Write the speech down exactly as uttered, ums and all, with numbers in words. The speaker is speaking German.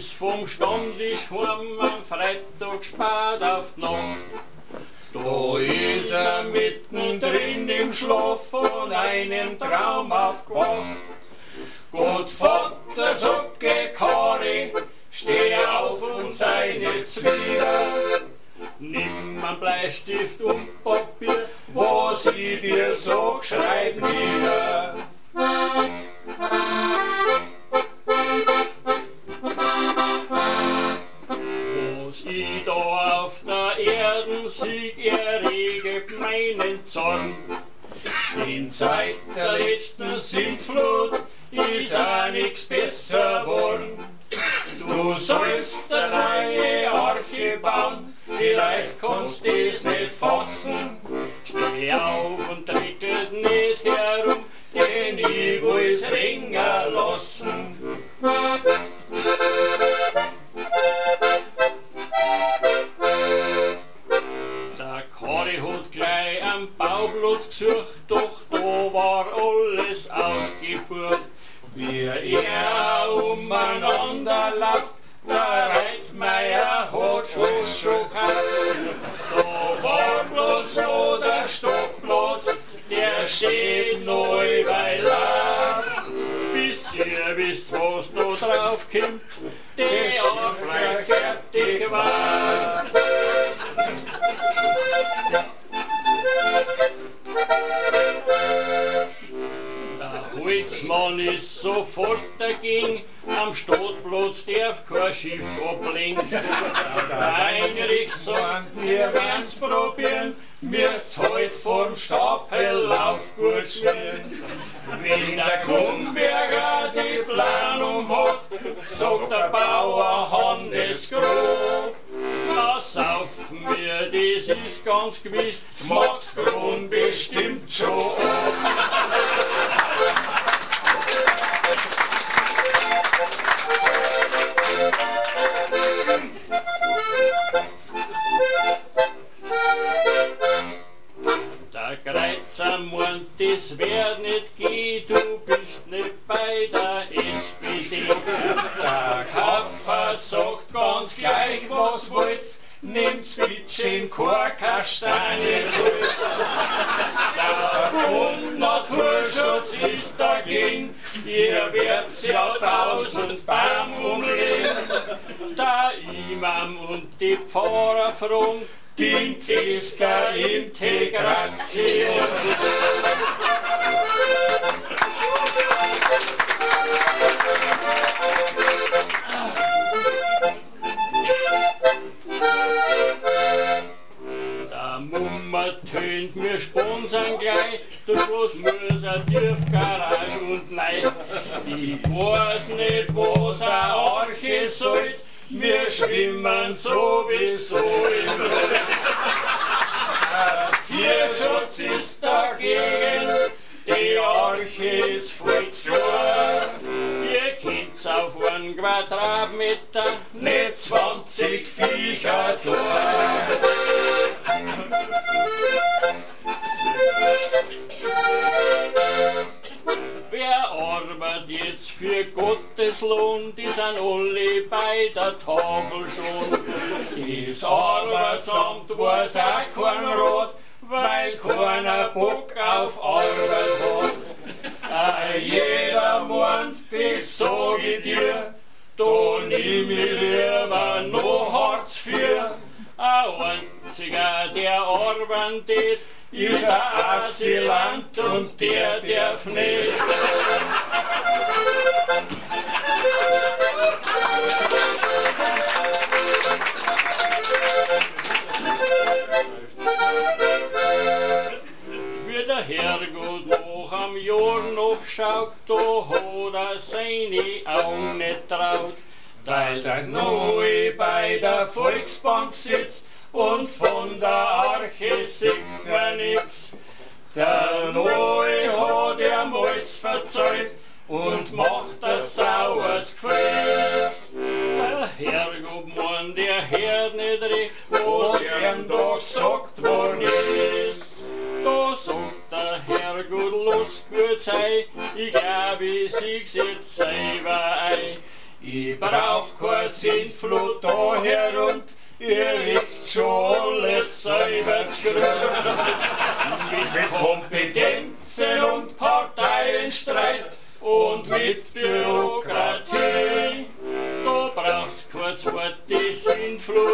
ist vom Stammtisch heim am Freitag spät auf die Nacht. Da ist er mittendrin im Schlaf von einem Traum aufgewacht. Gott Vater, sagt geh Kari, steh auf und sei nicht zwider. Nimm einen Bleistift und Papier, was ich dir sag, schreib nieder. Was ich da auf der Erden sieg, erreget meinen Zorn. In Zeit der letzten Sintflut ist auch nix besser geworden. Du sollst eine neue Arche bauen, vielleicht kannst du es nicht fassen. Steh auf und trittelt nicht herum, denn ich will's ringen lassen. Der Kari hat gleich am Bauplatz gesucht, doch da war alles ausgebucht. Wie er umeinander läuft, der Reitmeier hat schon schon gehabt. Da war bloß noch der Stoppplatz, der steht neu bei Lauf. Bis ihr wisst, was da drauf kommt, der Aufreich fertig war. Der Holzmann ist sofort dagegen, am Stadtplatz darf kein Schiff ablenken. Der Heinrich sagt, wir werden's probieren, wir's heut vorm Stapel gut schwirren. Wenn der Gumberger die Planung hat, sagt der Bauer Hannes grob. Da saufen wir, das ist ganz gewiss, das mag's Grund bestimmt schon. Der Kreuzer meint, das wird nicht gehen, du bist nicht bei der S P D. Der Kapfer sagt ganz gleich, was wollt's, nehmt Zwitschgen, kein Kastanienholz. Der Bund Naturschutz ist dagegen, ihr werdet ja tausend Baum umlegen. Der Imam und die Pfarrer fragen, dient es keine Integration. Der Mummer tönt, wir sponsern gleich, durch was muss er tief Garage und Leid. Ich weiß nicht, was eine Arche sollt, wir schwimmen sowieso im Blut. Der Tierschutz ist dagegen, die Arche ist voll zu klar. Ihr könnt's auf einen Quadratmeter nicht zwanzig Viecher tun. Wer arbeitet jetzt für Gottes Lohn, die sind alle bei der Tafel schon. Das Arbeitsamt weiß auch kein Rat, weil keiner Bock auf Arbeit hat. Äh, jeder meint, das sag ich dir, da nimm ich lieber noch Hartz vier. Ein einziger, der arbeitet, ist ein Asylant und der darf nicht. Wie der Herrgott noch am Jahr noch schaut, da hat er seine Augen nicht traut. Weil der Noe bei der Volksbank sitzt und von der Arche sieht er nix. Der Noe hat ihm alles verzeiht und macht ein saures Gefäß. Der Herrgott meint, der hört nicht recht, was ihm da gesagt worden ist. Da sagt der Herrgott, los gut sei, ich glaub, ich sieh's jetzt selber ein. Ich brauch kein Sintflut daher und ihr riecht schon alles selber zurück. Mit Kompetenzen und Parteienstreit und mit Bürokratie, da braucht's kein zweites Sintflut.